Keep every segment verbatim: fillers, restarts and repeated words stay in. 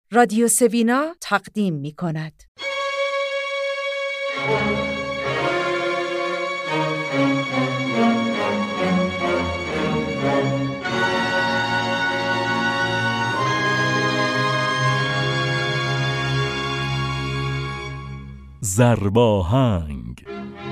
رادیو سوینا تقدیم می کند. ضرباهنگ.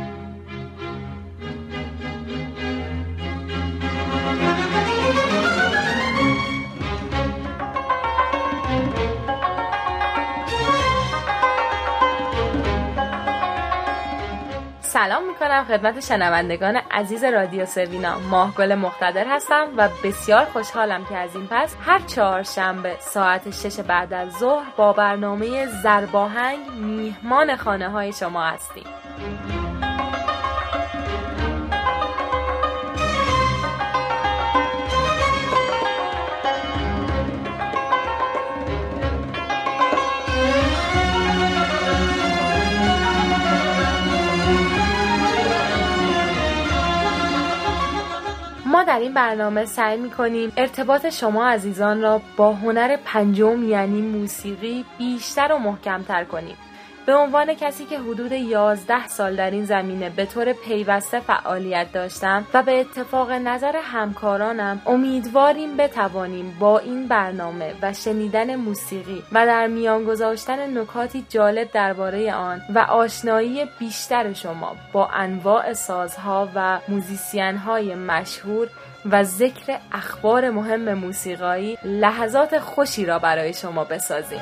سلام میکنم خدمت شنوندگان عزیز رادیو سوینا. ماهگل مقتدر هستم و بسیار خوشحالم که از این پس هر چهارشنبه ساعت شش بعد از ظهر با برنامه ضرباهنگ میهمان خانه های شما هستیم. ما در این برنامه سعی می‌کنیم ارتباط شما عزیزان را با هنر پنجم یعنی موسیقی بیشتر و محکم‌تر کنیم. به عنوان کسی که حدود یازده سال در این زمینه به طور پیوسته فعالیت داشتم و به اتفاق نظر همکارانم امیدواریم بتوانیم با این برنامه و شنیدن موسیقی و در میان گذاشتن نکاتی جالب درباره آن و آشنایی بیشتر شما با انواع سازها و موزیسین‌های مشهور و ذکر اخبار مهم موسیقایی لحظات خوشی را برای شما بسازیم.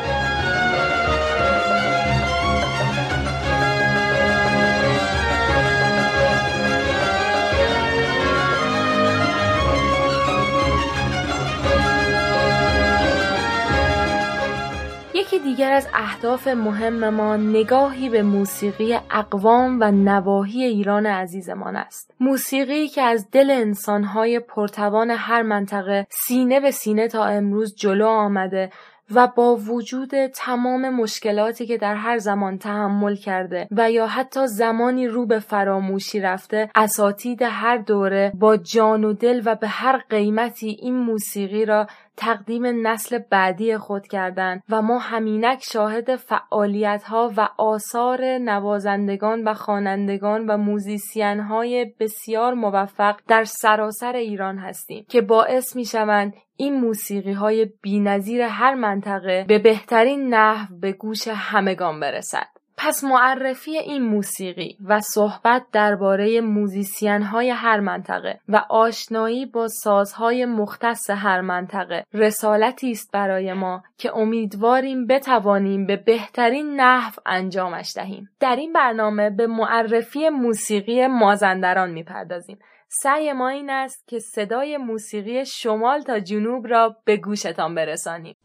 یکی دیگر از اهداف مهم ما نگاهی به موسیقی اقوام و نواحی ایران عزیزمان است. موسیقی که از دل انسان‌های پرتوان هر منطقه سینه به سینه تا امروز جلو آمده و با وجود تمام مشکلاتی که در هر زمان تحمل کرده و یا حتی زمانی رو به فراموشی رفته، اساتید هر دوره با جان و دل و به هر قیمتی این موسیقی را تقدیم نسل بعدی خود کردند و ما همینک شاهد فعالیت‌ها و آثار نوازندگان و خوانندگان و موزیسین‌های بسیار موفق در سراسر ایران هستیم که باعث می‌شوند این موسیقی‌های بی‌نظیر هر منطقه به بهترین نحو به گوش همگان برسد. پس معرفی این موسیقی و صحبت درباره موزیسین‌های هر منطقه و آشنایی با سازهای مختص هر منطقه رسالتی است برای ما که امیدواریم بتوانیم به بهترین نحو انجامش دهیم. در این برنامه به معرفی موسیقی مازندران می‌پردازیم. سعی ما این است که صدای موسیقی شمال تا جنوب را به گوشتان برسانیم.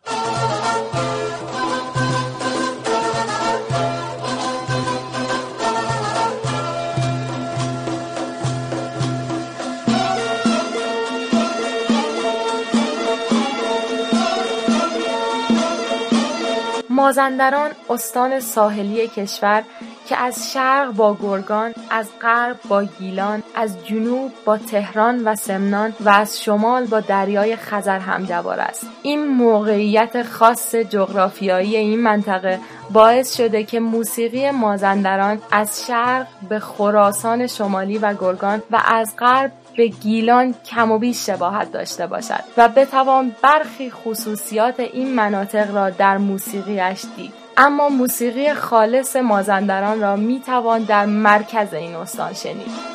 مازندران استان ساحلی کشور که از شرق با گرگان، از غرب با گیلان، از جنوب با تهران و سمنان و از شمال با دریای خزر همجوار است. این موقعیت خاص جغرافیایی این منطقه باعث شده که موسیقی مازندران از شرق به خراسان شمالی و گرگان و از غرب به گیلان کم و بیش شباهت داشته باشد و بتوان برخی خصوصیات این مناطق را در موسیقیش دید. اما موسیقی خالص مازندران را می توان در مرکز این استان شنید.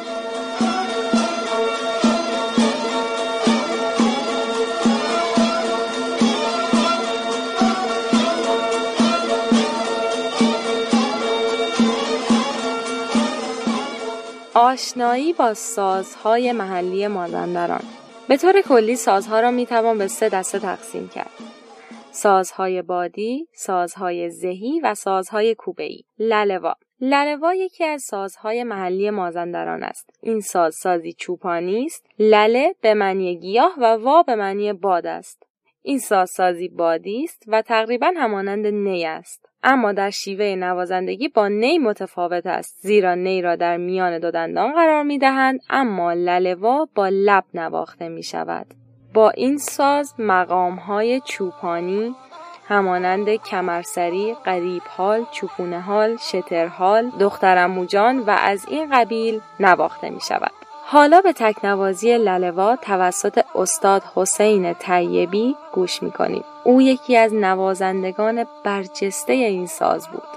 آشنایی با سازهای محلی مازندران. به طور کلی سازها را می توان به سه دسته تقسیم کرد: سازهای بادی، سازهای زهی و سازهای کوبه‌ای. للوا للوا یکی از سازهای محلی مازندران است. این ساز سازی چوپانی است. لله به معنی گیاه و وا به معنی باد است. این ساز سازی بادی است و تقریباً همانند نی است، اما در شیوه نوازندگی با نی متفاوت است، زیرا نی را در میان دو دندان قرار می‌دهند، اما للوا با لب نواخته می‌شود. با این ساز مقام‌های چوپانی همانند کمرسری، غریب حال، چوپونه حال، شتر حال، دخترعمو جان و از این قبیل نواخته می شود. حالا به تکنوازی لاله‌وا توسط استاد حسین طیبی گوش می کنیم. او یکی از نوازندگان برجسته این ساز بود.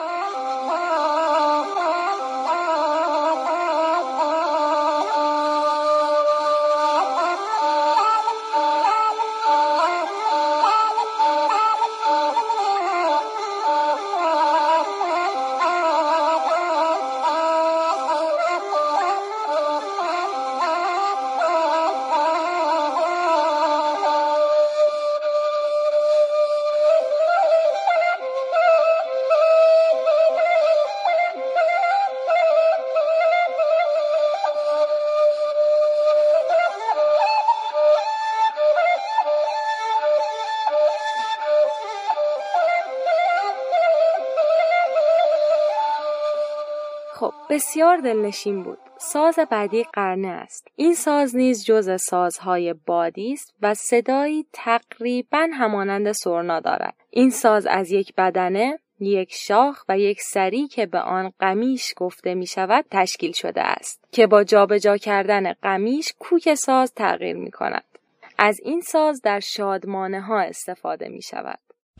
خب بسیار دلنشین بود. ساز بعدی قرنه است. این ساز نیز جزء سازهای بادی است و صدایی تقریباً همانند سرنا دارد. این ساز از یک بدنه، یک شاخ و یک سری که به آن قمیش گفته می شود تشکیل شده است که با جابجا کردن قمیش کوک ساز تغییر می کند. از این ساز در شادمانه ها استفاده می شود.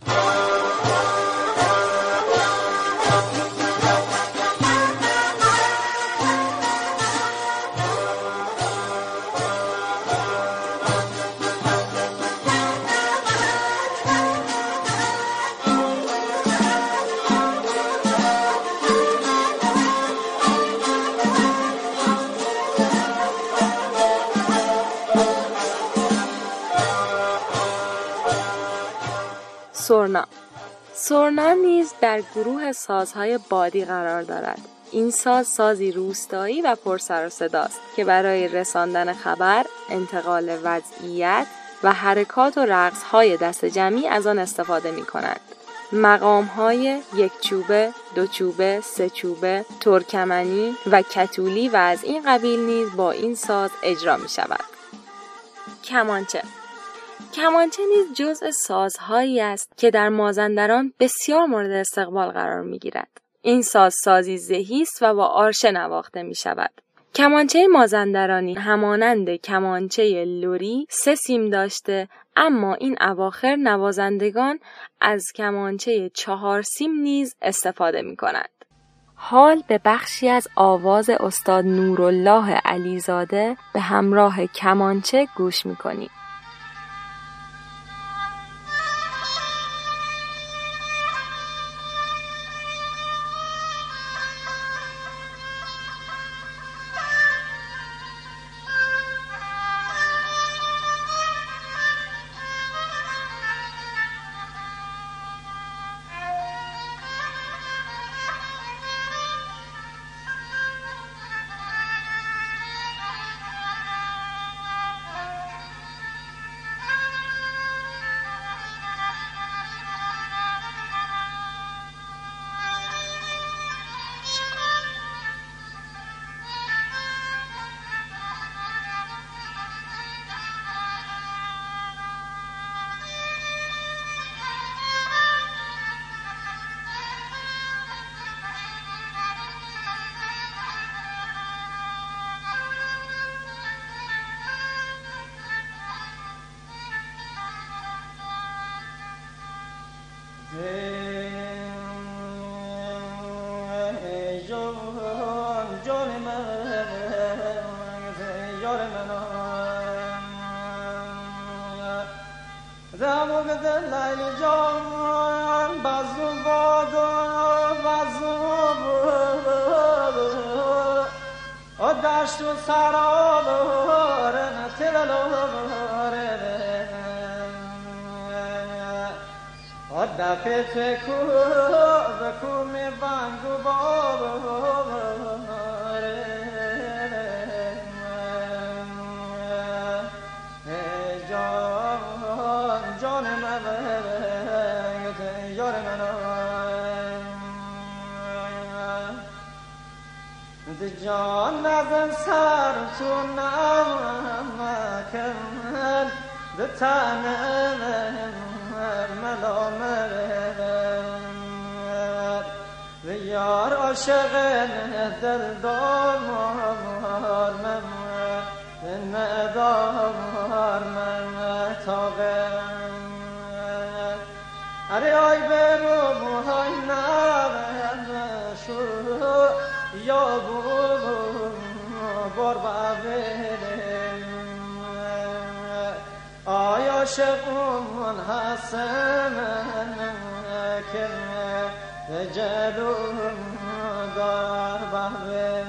سرنا. سرنا نیز در گروه سازهای بادی قرار دارد. این ساز سازی روستایی و پر سر و صداست که برای رساندن خبر، انتقال وضعیت و حرکات و رقصهای دست جمعی از آن استفاده می کنند. مقامهای یک چوبه، دو چوبه، سه چوبه، ترکمنی و کتولی و از این قبیل نیز با این ساز اجرا می شود. کمانچه. کمانچه نیز جزء سازهایی است که در مازندران بسیار مورد استقبال قرار می گیرد. این ساز سازی زهی است و با آرشه نواخته می شود. کمانچه مازندرانی همانند کمانچه لری سه سیم داشته، اما این اواخر نوازندگان از کمانچه چهار سیم نیز استفاده می کنند. حال به بخشی از آواز استاد نورالله علیزاده به همراه کمانچه گوش می کنید. دشت و سرابر دفت کو بکو می بانگو باباره جان جان من یار من جان نزن سر تو نمکن ده تنم سلامت و یار عاشق دل دار من ندار من تاقه اره آی برو موهای نشو یا بو بار بابره آی عاشقون حسن که جلو دار بابره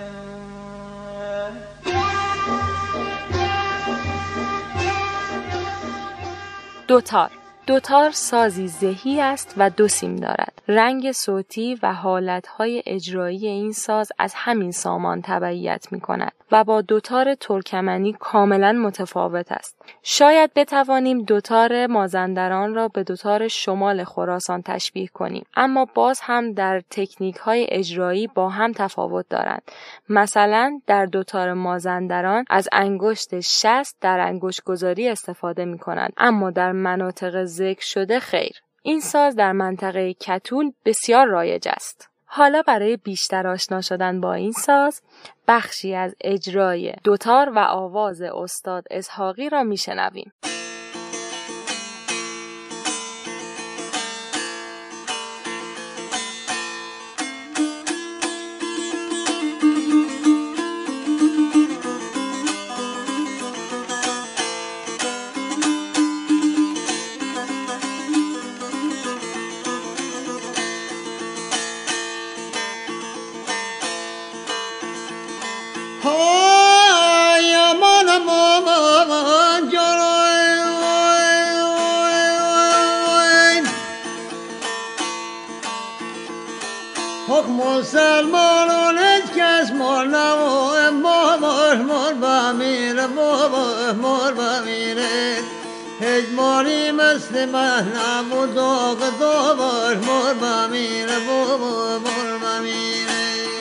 دوتار دوتار سازی زهی است و دو سیم دارد. رنگ صوتی و حالتهای اجرایی این ساز از همین سامان تبعیت می کند و با دوتار ترکمنی کاملا متفاوت است. شاید بتوانیم دوتار مازندران را به دوتار شمال خراسان تشبیه کنیم، اما باز هم در تکنیک های اجرایی با هم تفاوت دارند. مثلا در دوتار مازندران از انگشت شست در انگشت گذاری استفاده می کنند، اما در مناطق ذکر شده خیر. این ساز در منطقه کتول بسیار رایج است. حالا برای بیشتر آشنا شدن با این ساز، بخشی از اجرای دوتار و آواز استاد اسحاقی را میشنویم. مسلمانان کس مال نوای مار مار بمیره بابا مار بمیره هجماری مثل من نمو داغ داغ مار بمیره بابا مار بمیره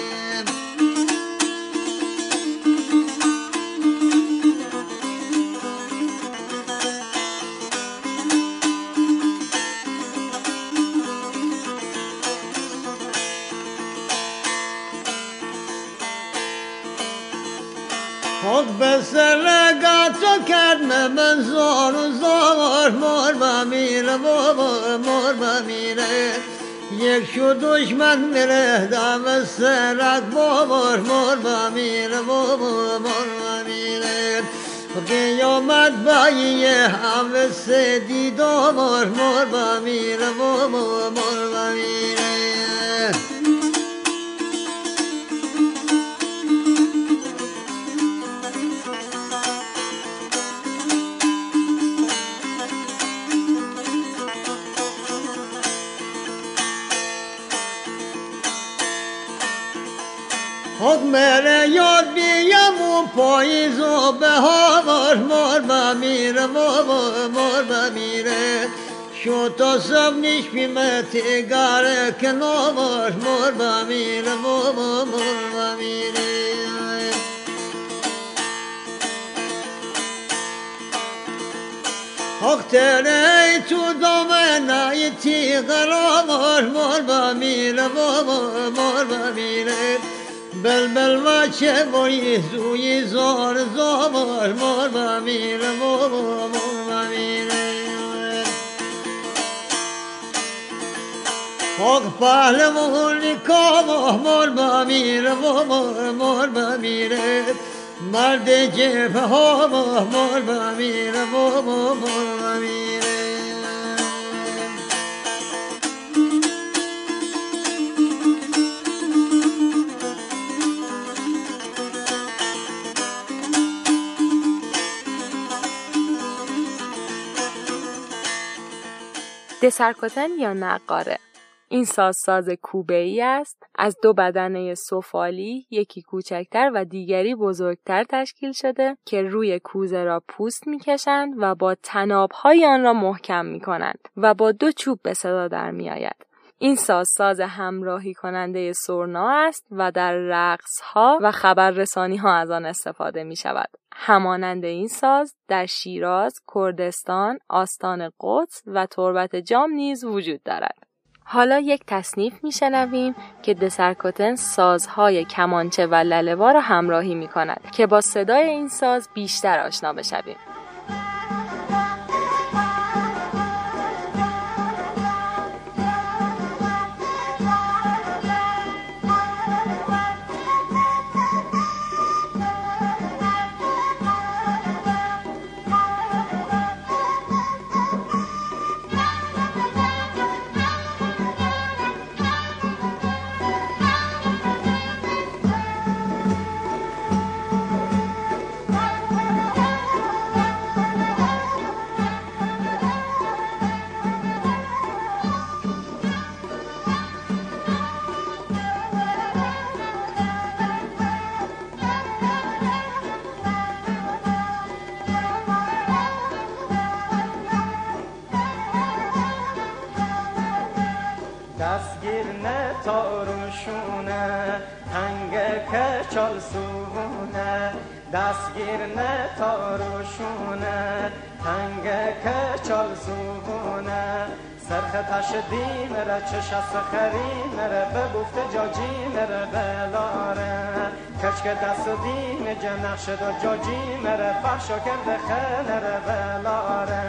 خود به سرگاتو کرد من زار و زار مار بمیره بابا مار بمیره یک شو دشمن میره دم سرک بابا مار بمیره بابا مار بمیره قیامت بایی همه سدی دامار مار بمیره بابا مار بمیره خود میره یاد بیم و پاییز و بهار مار بمیره بابا مار بمیره شو تا سب نیش بیمه تیگاره کنار مار بمیره بابا مار بمیره حق تره تو دامنه تیگرار مار بمیره بابا مار بمیره بلبل و چه بایی زوی زار زار مار بمیره بابا مار بمیره حق پهلوانی کابا مار بمیره بابا مار بمیره مرد جبه ها مار بمیره بابا مار بمیره دسرکتن یا نقاره. این ساز ساز کوبه‌ای است، از دو بدنه سفالی، یکی کوچکتر و دیگری بزرگتر تشکیل شده که روی کوزه را پوست می‌کشند و با طناب‌های آن را محکم می‌کنند و با دو چوب به صدا در می‌آید. این ساز ساز همراهی کننده سرنا است و در رقص‌ها و خبررسانی‌ها از آن استفاده می‌شود. همانند این ساز در شیراز، کردستان، آستان قدس و تربت جام نیز وجود دارد. حالا یک تصنیف میشنویم که دسرکوتن سازهای کمانچه و لاله‌وا را همراهی می‌کند که با صدای این ساز بیشتر آشنا بشویم. دستگیر نتاروشونه هنگه که چال سونه دستگیر نتاروشونه هنگه که چال سونه سرخ تش دیمره چش از خریمره به بفت جاجیمره بلاره کچک دست دیم جنخش دو جاجیمره فرشا کرده خنره بلاره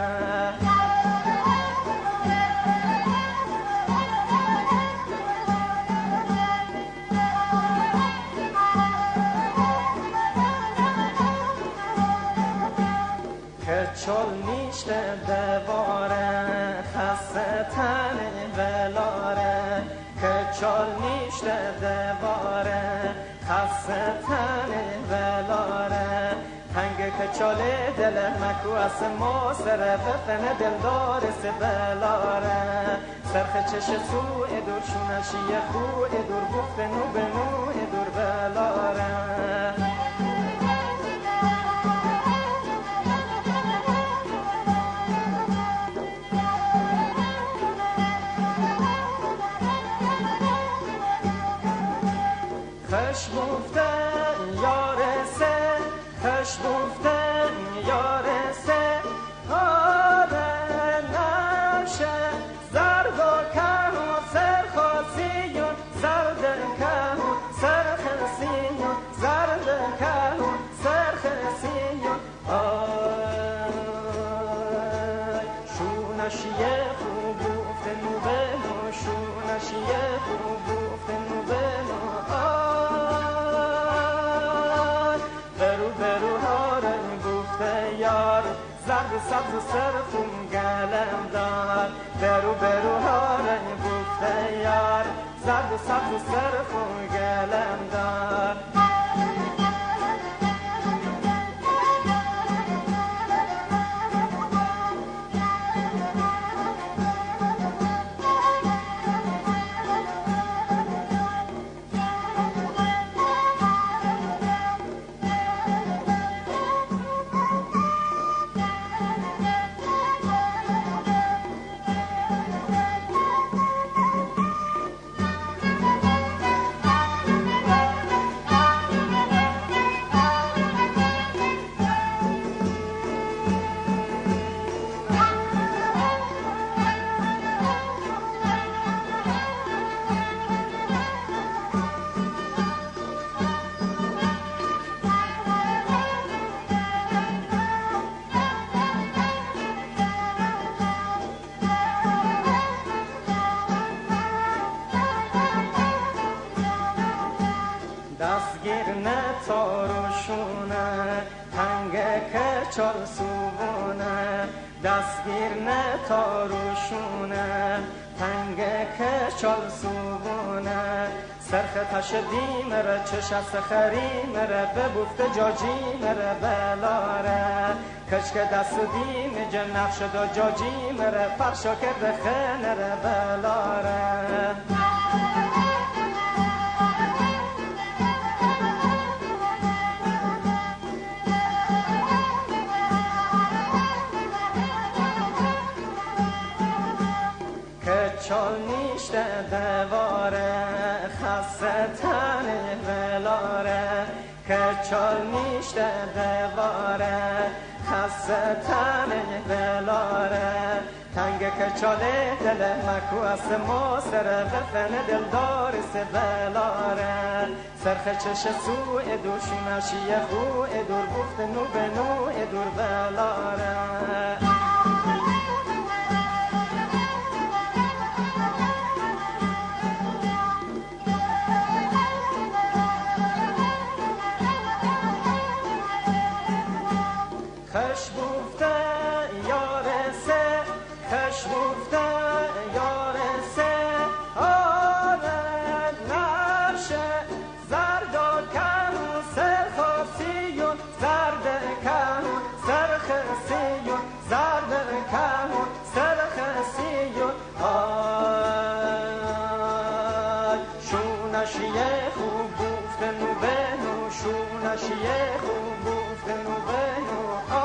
چال نیشته دواره خسته تنه بلاره که چال نیشته دواره خسته تنه بلاره هنگه که چاله دل مکو از ماسره بفنه دلدار سبلاره سرخ چش سوی دور شونشی خوی دور گفت نو به نوی دور بلاره خش گفتن یارسه خش گفتن یارسه آره نشه زرد و که و سرخاسیون زرد که و سرخسیون زرد که و سرخسیون آی شونشیه خوب گفتن و بنو شونشیه خوب گفتن و بنو سبز سرخون گلم دار برو برو هارن بفته یار زرد و سبز سرخون گلم دار دستگیر نتاروشونه هنگه که چال سوونه دستگیر نتاروشونه هنگه که چال سوونه سرخ تش دیمره چش از خریمره به بفت جاجیمره بلاره کچک دست دیم جن نقش دو جاجیمره فرشا کرده خنره بلاره چال نیشته دواره خسته تنه ولاره کچال نیشته دواره خسته تنه ولاره تنگ کچاله دل مکو است ما سر بفن دلدار سبلاره سرخ چش سو ادوشونشی خو ادور بفت نو به نو ادور بلاره خش بوفته یاره سه خش بوفته یاره سه آره نشه زرد و کنو سرخاسیون زرد کنو سرخسیون زرد کنو سرخسیون آی شونشیه خوب بوفته نو بنو شونشیه خوب بوفته نو بنو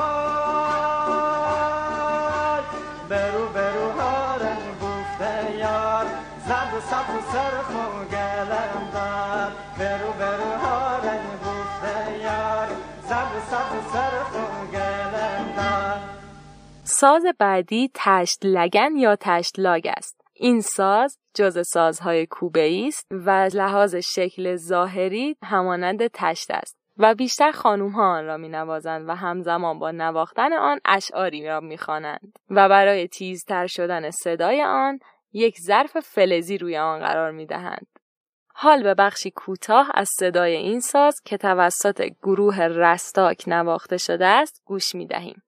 برو برو هارن بوفته یار زد و صف و سرخو گلم دار برو برو هارن بوفته یار زد و صف و سرخو گلم دار. ساز بعدی تشت لگن یا تشت لاگ است. این ساز جزء سازهای کوبه‌ای است و از لحاظ شکل ظاهری همانند تشت است و بیشتر خانوم‌ها آن را می‌نوازند و همزمان با نواختن آن اشعاری را می‌خوانند و برای تیزتر شدن صدای آن یک ظرف فلزی روی آن قرار می‌دهند. حال به بخشی کوتاه از صدای این ساز که توسط گروه رستاک نواخته شده است گوش می‌دهیم.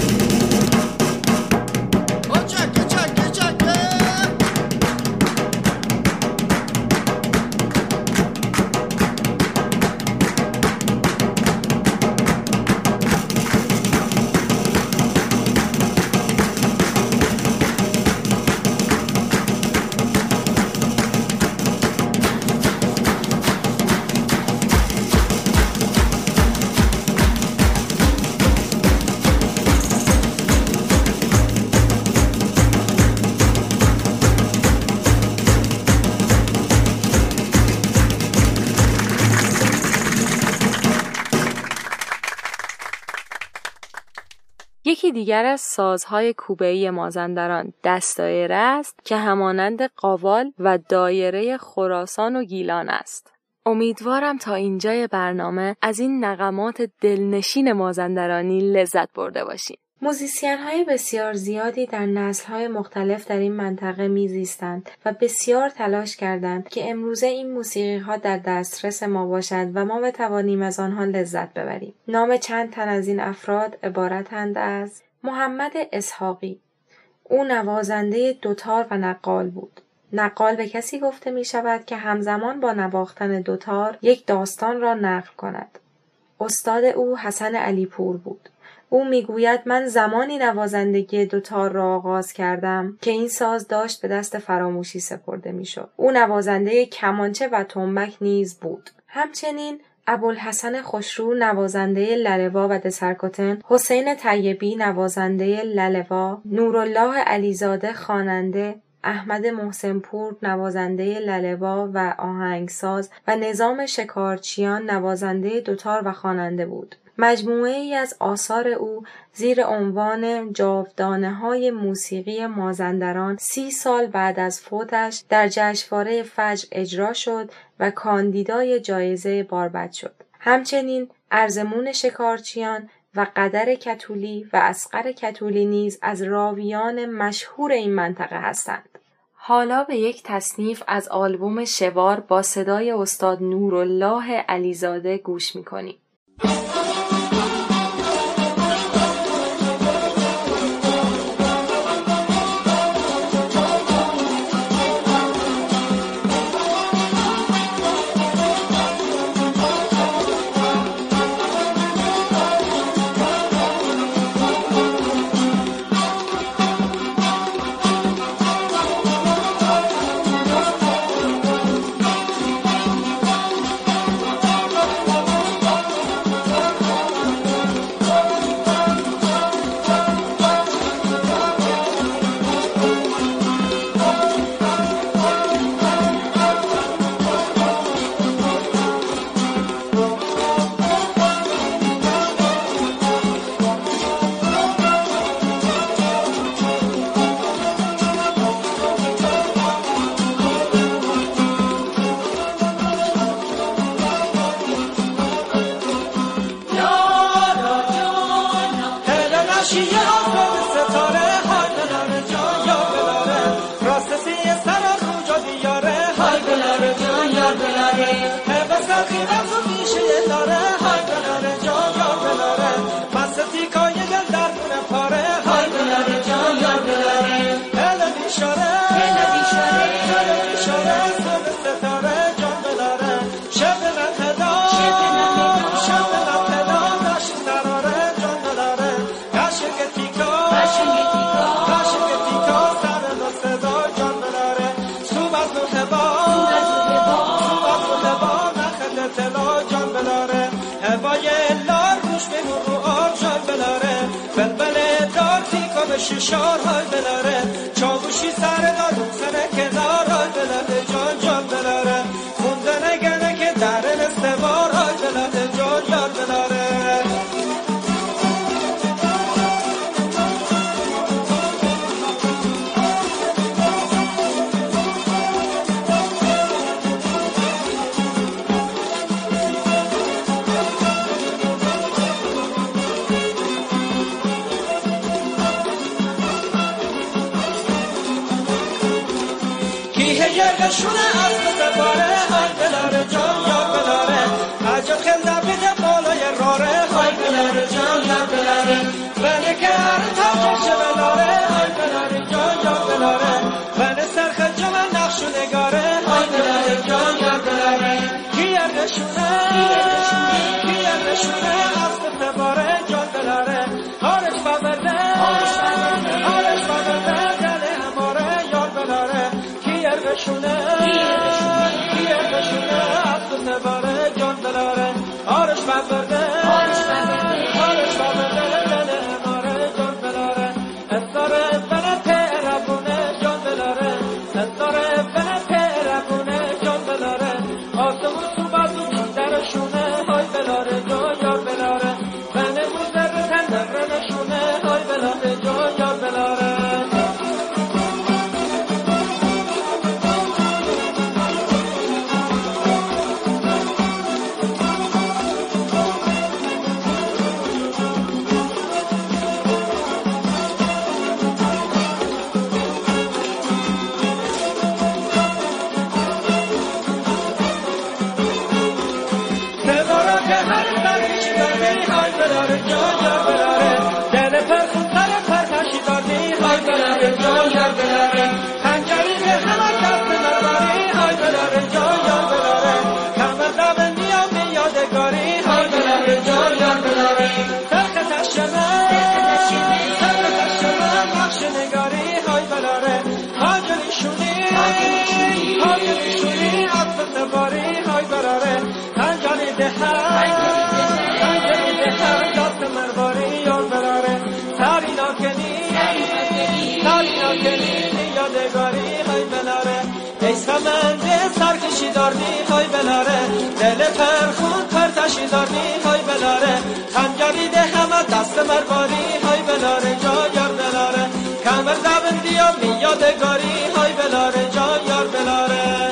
یکی دیگر از سازهای کوبه‌ای مازندران دست‌دایره است که همانند قاوال و دایره خراسان و گیلان است. امیدوارم تا اینجای برنامه از این نغمات دلنشین مازندرانی لذت برده باشین. موزیسین‌های بسیار زیادی در نسل‌های مختلف در این منطقه می‌زیستند و بسیار تلاش کردند که امروزه این موسیقی‌ها در دسترس ما باشد و ما بتوانیم از آنها لذت ببریم. نام چند تن از این افراد عبارتند از محمد اسحاقی. او نوازنده دوتار و نقال بود. نقال به کسی گفته می شود که همزمان با نواختن دوتار یک داستان را نقل کند. استاد او حسن علیپور بود. او میگوید من زمانی نوازندگی دوتار را آغاز کردم که این ساز داشت به دست فراموشی سپرده میشد. او نوازنده کمانچه و تنبک نیز بود. همچنین ابوالحسن خوشرو نوازنده لاله‌وا و دسرکوتن، حسین طیبی نوازنده لاله‌وا، نورالله علیزاده خواننده، احمد محسنپور نوازنده لاله‌وا و آهنگساز و نظام شکارچیان نوازنده دوتار و خواننده بود. مجموعه ای از آثار او زیر عنوان جاودانه‌های موسیقی مازندران سی سال بعد از فوتش در جشنواره فجر اجرا شد و کاندیدای جایزه باربد شد. همچنین ارزمون شکارچیان و قدر کتولی و اصغر کتولی نیز از راویان مشهور این منطقه هستند. حالا به یک تصنیف از آلبوم شوار با صدای استاد نورالله علیزاده گوش می‌کنیم. طلا جان بلاره هوای لار روش بمون رو آب جان بلاره بلبل دار تیکا به ششار های بلاره چاوشی سر دار رو سر کنار های بلاره جان جان بلاره خونده نگنه که در نستوار های بلاره جان جان بلاره شونه از سفاره های بلاره جان یا بلاره عجب خنده بیده بالای راره های بلاره جان یا بلاره بله که هر تاجش بلاره های بلاره جان یا بلاره بله سرخ جمع نقش و نگاره های بلاره جان یا بلاره کیه نشونه کیه نشونه از سفاره جان بلاره هارش ببرده هارش ببرده دل هماره یا بلاره کیه نشونه کیه نشونه از سفاره جان بلاره هارش ببرده هارش ببرده دل هماره جان بلاره استاره بله پیربونه جان بلاره استاره بله پیربونه جان بلاره آسمون تو بازو جان درشونه های بلاره جان یار بلاره بله موزر تندر نشونه های بلاره جان یار بلاره سمنده سرکشی دارنی های بلاره دل پرخون پرتشی دارنی های بلاره خنجری ده همه دست مرباری های بلاره جان یار بلاره کمر زبندی و میادگاری های بلاره جان یار بلاره.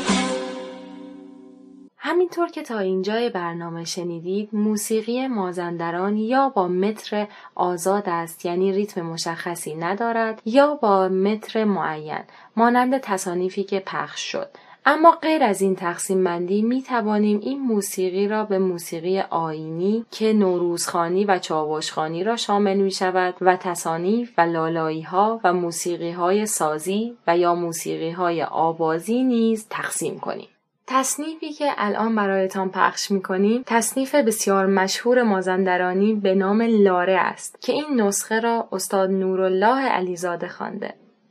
همینطور که تا اینجای برنامه شنیدید موسیقی مازندران یا با متر آزاد است، یعنی ریتم مشخصی ندارد، یا با متر معین مانند تصانیفی که پخش شد. اما غیر از این تقسیم بندی می توانیم این موسیقی را به موسیقی آیینی که نوروزخوانی و چاوشخوانی را شامل می شود و تصانیف و لالایی ها و موسیقی های سازی و یا موسیقی های آوازی نیز تقسیم کنیم. تصنیفی که الان برایتان پخش می‌کنیم تصنیف بسیار مشهور مازندرانی به نام لاره است که این نسخه را استاد نورالله علیزاده خوانده.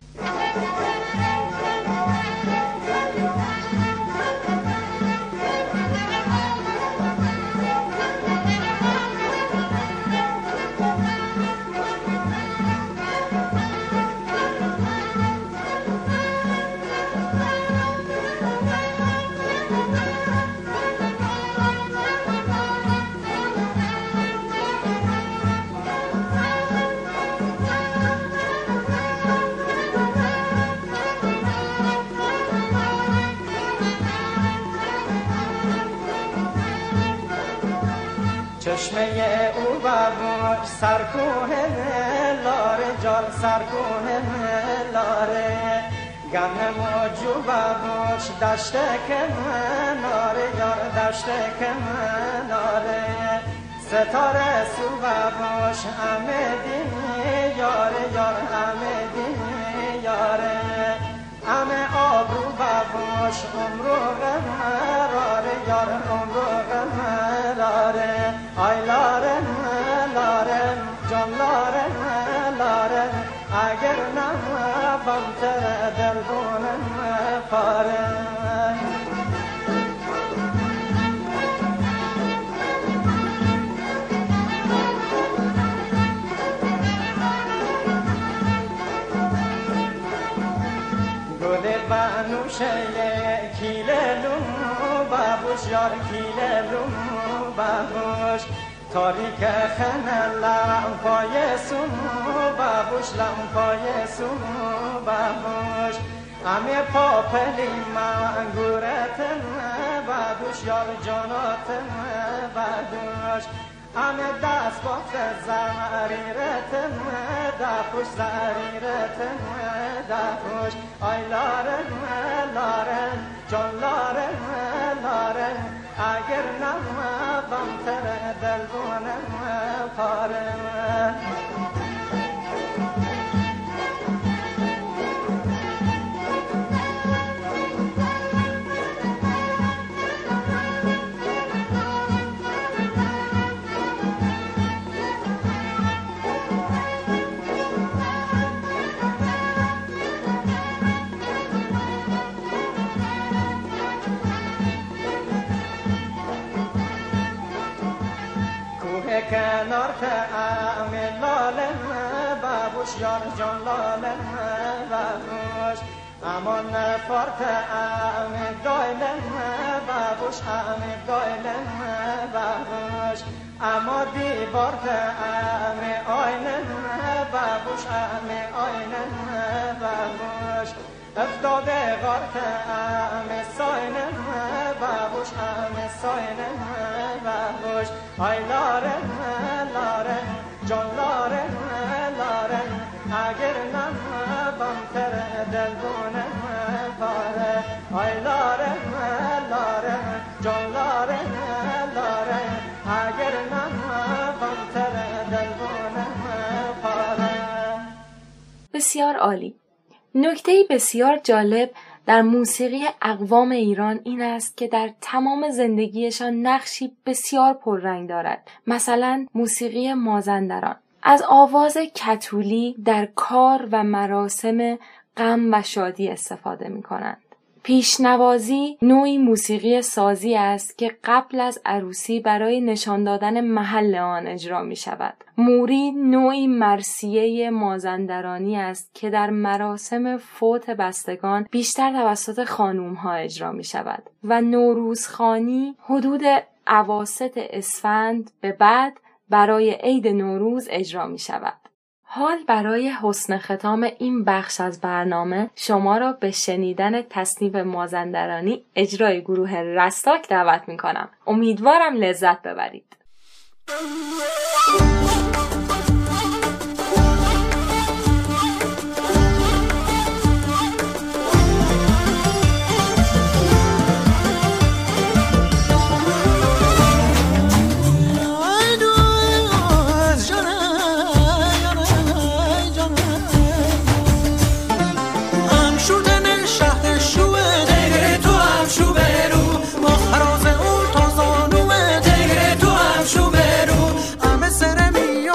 چشمه او بابوش سرکوه لاره جان سرکوه لاره گرم موجو بابوش دشته که مناره یار دشته که مناره ستاره سو بابوش امدینی یاره یار امدینی یاره امه آبرو بابوش عمرو غمراره یار عمرو غمراره آی لاره لاره جان لاره لاره اگر نمبم تر دل بونم پاره کیللوم بابوش یار کیللوم بابوش تاریک خنه لمپای سوم بابوش لمپای سوم بابوش همه پاپلی منگورتم بابوش یار جاناتم بابوش همه دست بافت زمریرتم دفوش زریرتم دفوش آی لارن لارن جان لارن لارن اگر نمبم تر دل بونم پارم کنار تعم لالم بابوش یار جان لالم بابوش امان فار تعم دایلم بابوش ام دایلم بابوش اما دیوار تعم آینم بابوش ام آینم بابوش افتاده غار تعم ساینم بابوش ام ساینم بابوش آی لارن لارن جان لارن لارن اگر نمبم تر دل بونم پاره آی لارن لارن جان لارن لارن اگر نمبم تر دل بونم پاره. بسیار عالی. نکته‌ای بسیار جالب در موسیقی اقوام ایران این است که در تمام زندگیشان نقشی بسیار پررنگ دارد. مثلا موسیقی مازندران از آواز کتولی در کار و مراسم غم و شادی استفاده می کنند. پیشنوازی نوعی موسیقی سازی است که قبل از عروسی برای نشان دادن محل آن اجرا می شود. موری نوعی مرثیه مازندرانی است که در مراسم فوت بستگان بیشتر توسط خانوم ها اجرا می شود و نوروزخوانی حدود اواسط اسفند به بعد برای عید نوروز اجرا می شود. حال برای حسن ختام این بخش از برنامه شما را به شنیدن تصنیف مازندرانی اجرای گروه رستاک دعوت می کنم. امیدوارم لذت ببرید. شو برو همه سر میاد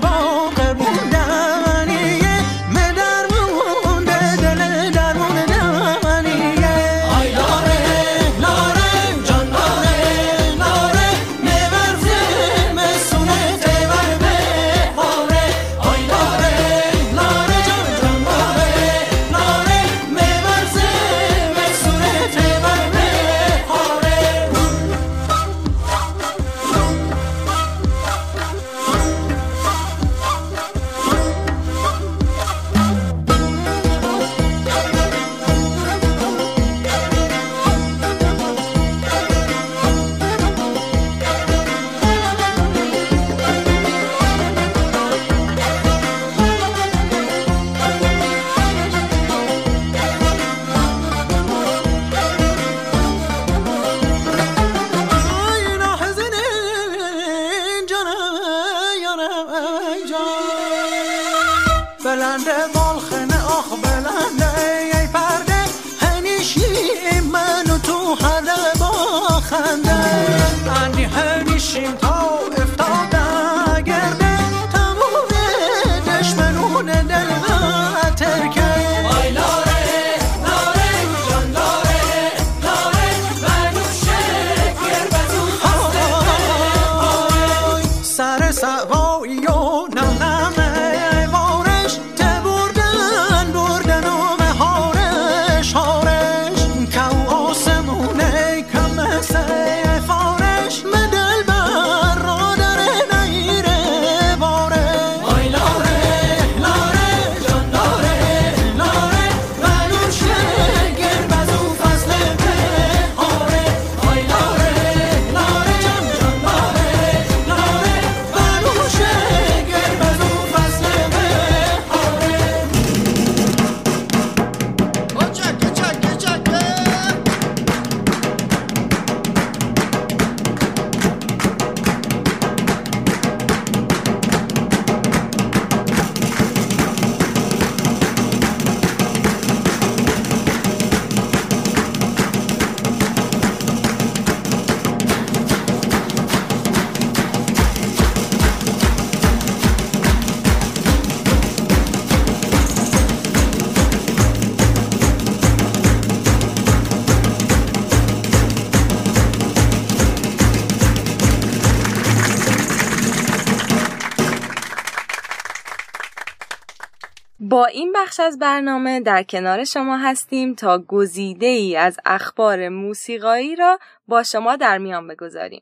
با این بخش از برنامه در کنار شما هستیم تا گزیده ای از اخبار موسیقایی را با شما در میان بگذاریم.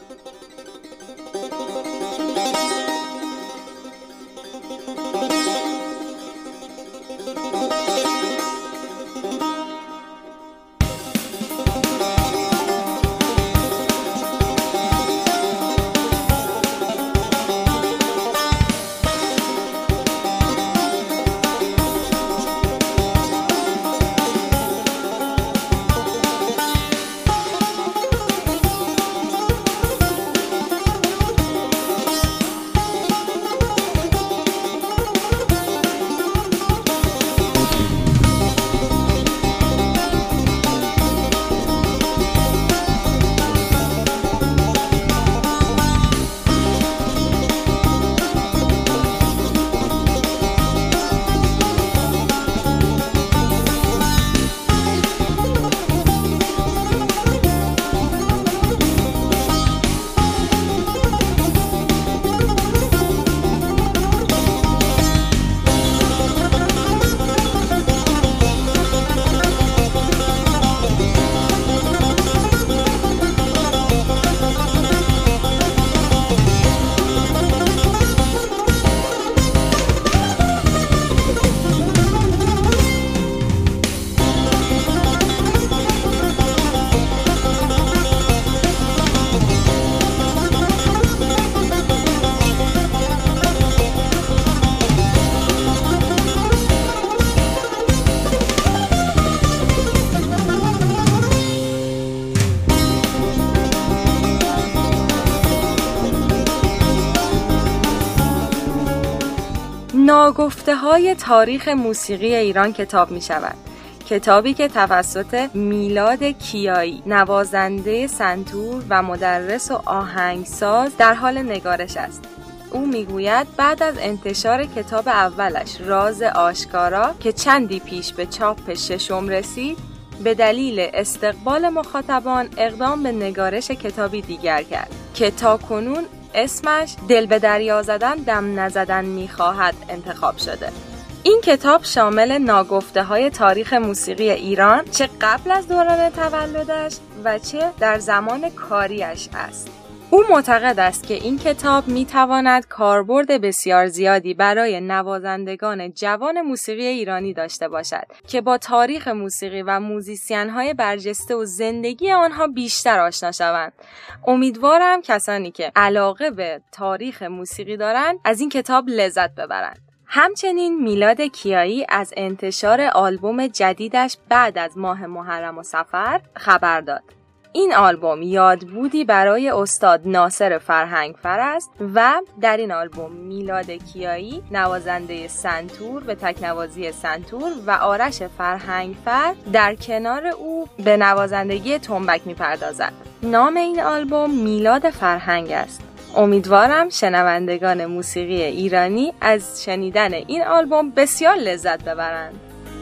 ناگفته‌های تاریخ موسیقی ایران کتاب می شود. کتابی که توسط میلاد کیایی، نوازنده سنتور و مدرس و آهنگساز در حال نگارش است. او میگوید بعد از انتشار کتاب اولش راز آشکارا که چندی پیش به چاپ ششم رسید، به دلیل استقبال مخاطبان اقدام به نگارش کتابی دیگر کرد که تاکنون اسمش دل به دریا زدن دم نزدن میخواهد انتخاب شده. این کتاب شامل ناگفته های تاریخ موسیقی ایران، چه قبل از دوران تولدش و چه در زمان کاریش است. او معتقد است که این کتاب میتواند کاربرد بسیار زیادی برای نوازندگان جوان موسیقی ایرانی داشته باشد که با تاریخ موسیقی و موزیسین‌های برجسته و زندگی آنها بیشتر آشنا شوند. امیدوارم کسانی که علاقه به تاریخ موسیقی دارند از این کتاب لذت ببرند. همچنین میلاد کیایی از انتشار آلبوم جدیدش بعد از ماه محرم و صفر خبر داد. این آلبوم یادبودی برای استاد ناصر فرهنگفر است و در این آلبوم میلاد کیایی نوازنده سنتور به تکنوازی سنتور و آرش فرهنگفر در کنار او به نوازندگی تنبک میپردازد. نام این آلبوم میلاد فرهنگ است. امیدوارم شنوندگان موسیقی ایرانی از شنیدن این آلبوم بسیار لذت ببرند.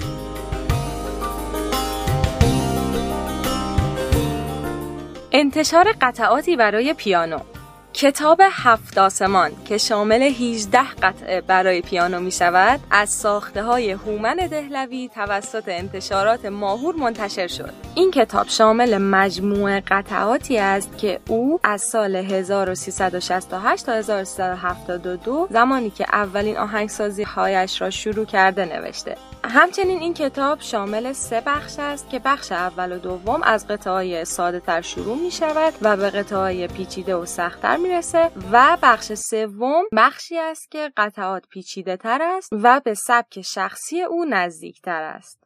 انتشار قطعاتی برای پیانو. کتاب هفت آسمان که شامل هجده قطعه برای پیانو می شود از ساخته های هومن دهلوی توسط انتشارات ماهور منتشر شد. این کتاب شامل مجموعه قطعاتی است که او از سال هزار و سیصد و شصت و هشت تا هزار و سیصد و هفتاد و دو زمانی که اولین آهنگسازی هایش را شروع کرده نوشته. همچنین این کتاب شامل سه بخش است که بخش اول و دوم از قطعه‌های ساده‌تر شروع می شود و به قطعه‌های پیچیده و سخت‌تر می رسه و بخش سوم بخشی است که قطعات پیچیده‌تر است و به سبک شخصی او نزدیک‌تر است.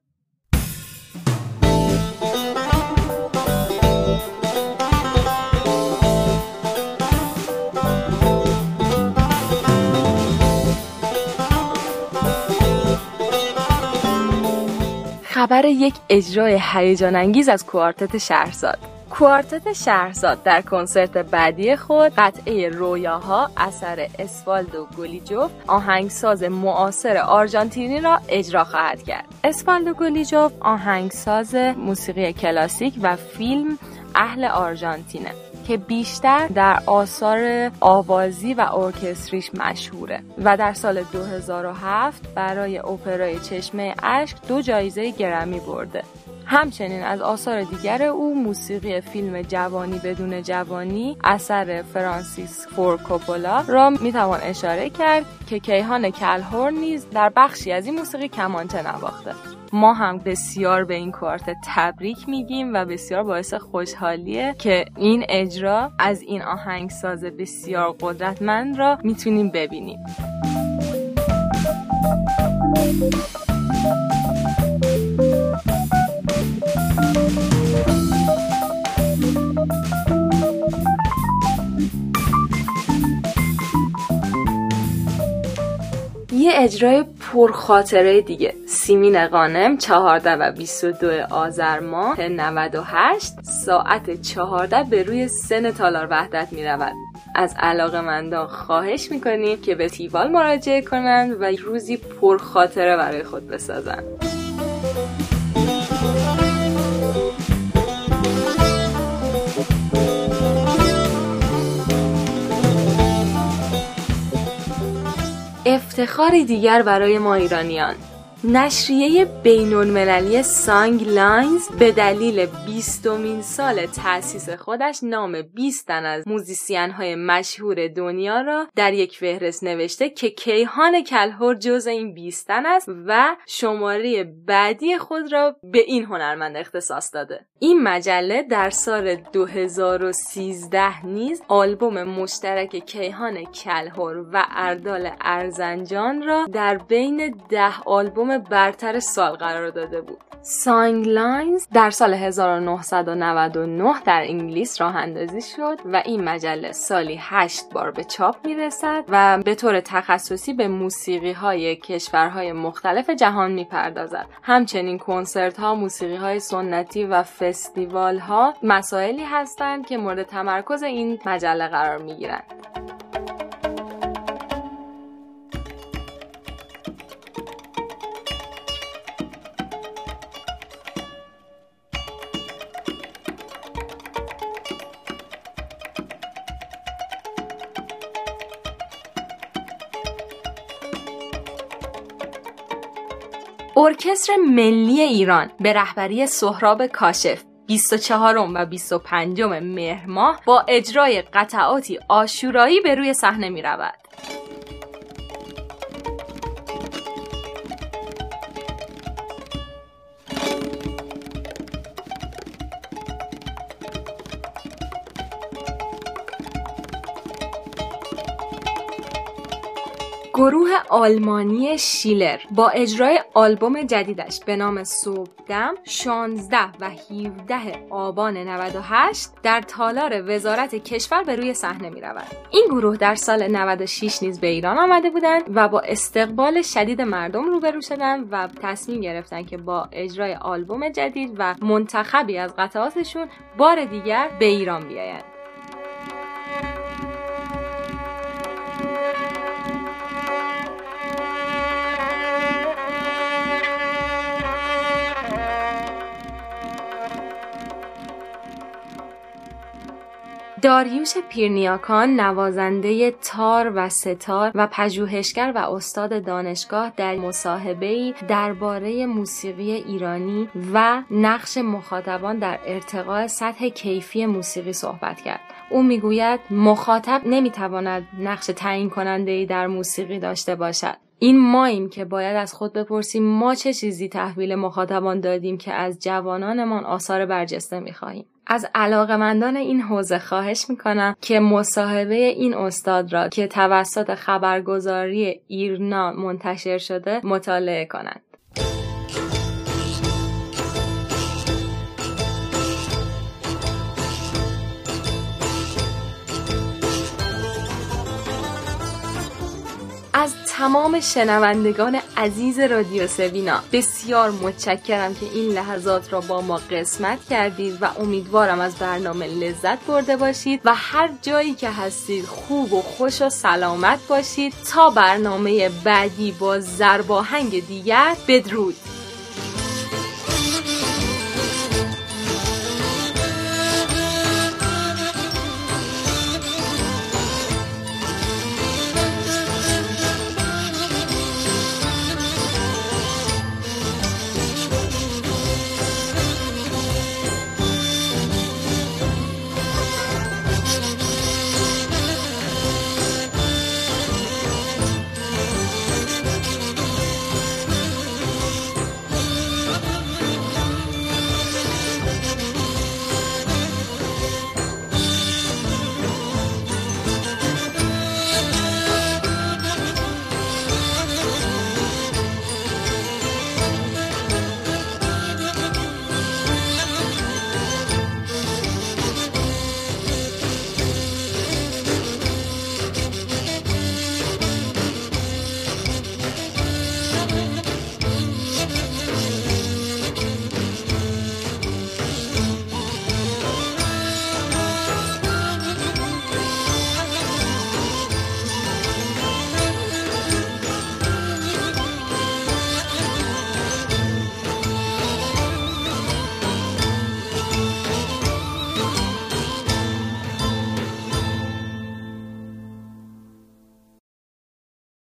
خبر یک اجرای هیجان انگیز از کوارتت شهرزاد. کوارتت شهرزاد در کنسرت بعدی خود قطعه رویاها اثر اسوالدو گولیجوف آهنگساز معاصر آرژانتینی را اجرا خواهد کرد. اسوالدو گولیجوف آهنگساز موسیقی کلاسیک و فیلم اهل آرژانتینه که بیشتر در آثار آوازی و ارکستریش مشهوره و در سال دو هزار و هفت برای اپرای چشمه اشک دو جایزه گرمی برده. همچنین از آثار دیگر او موسیقی فیلم جوانی بدون جوانی اثر فرانسیس فورد کوپولا را میتوان اشاره کرد که کیهان کلهورن نیز در بخشی از این موسیقی کمانچه نواخته. ما هم بسیار به این کوارتت تبریک میگیم و بسیار باعث خوشحالیه که این اجرا از این آهنگساز بسیار قدرتمند را میتونیم ببینیم. یه اجرای پرخاطره دیگه. سیمین غانم چهارده و بیست و دو آذر ماه نود و هشت ساعت چهارده به روی سن تالار وحدت می رود. از علاقه‌مندان خواهش میکنیم که به تیوال مراجعه کنند و روزی پرخاطره برای خود بسازند. افتخاری دیگر برای ما ایرانیان. نشریه بین‌المللی سانگ لاینز به دلیل بیستمین سال تأسیس خودش نام بیست تن از موزیسین‌های مشهور دنیا را در یک فهرست نوشته که کیهان کلهور جز این بیست تن است و شماره بعدی خود را به این هنرمند اختصاص داده. این مجله در سال دو هزار و سیزده نیز آلبوم مشترک کیهان کلهور و اردال ارزنجان را در بین ده آلبوم برتر سال قرار داده بود. سانگ لاینز در سال هزار و نهصد و نود و نه در انگلیس راه اندازی شد و این مجله سالی هشت بار به چاپ میرسد و به طور تخصصی به موسیقی های کشورهای مختلف جهان میپردازد. همچنین کنسرت ها، موسیقی های سنتی و فستیوال ها مسائلی هستند که مورد تمرکز این مجله قرار میگیرند. ارکستر ملی ایران به رهبری سهراب کاشف بیست و چهارم و بیست و پنجم مهر ماه با اجرای قطعاتی عاشورایی به روی صحنه می رود. گروه آلمانی شیلر با اجرای آلبوم جدیدش به نام صبحدم شانزده و هفده آبان نود و هشت در تالار وزارت کشور به روی صحنه می رود. این گروه در سال نود و شش نیز به ایران آمده بودند و با استقبال شدید مردم روبرو شدند و تصمیم گرفتند که با اجرای آلبوم جدید و منتخبی از قطعاتشون بار دیگر به ایران بیایند. داریوش پیرنیاکان نوازنده تار و ستار و پژوهشگر و استاد دانشگاه در مصاحبه‌ای درباره موسیقی ایرانی و نقش مخاطبان در ارتقاء سطح کیفی موسیقی صحبت کرد. او میگوید مخاطب نمیتواند نقش تعیین کننده‌ای در موسیقی داشته باشد. این ماییم که باید از خود بپرسیم ما چه چیزی تحویل مخاطبان دادیم که از جوانانمان آثار برجسته می‌خواهیم. از علاقه‌مندان این حوزه خواهش میکنم که مصاحبه این استاد را که توسط خبرگزاری ایرنا منتشر شده مطالعه کنند. از تمام شنوندگان عزیز رادیو سوینا بسیار متشکرم که این لحظات را با ما قسمت کردید و امیدوارم از برنامه لذت برده باشید و هر جایی که هستید خوب و خوش و سلامت باشید. تا برنامه بعدی با ضرباهنگ دیگر، بدرود.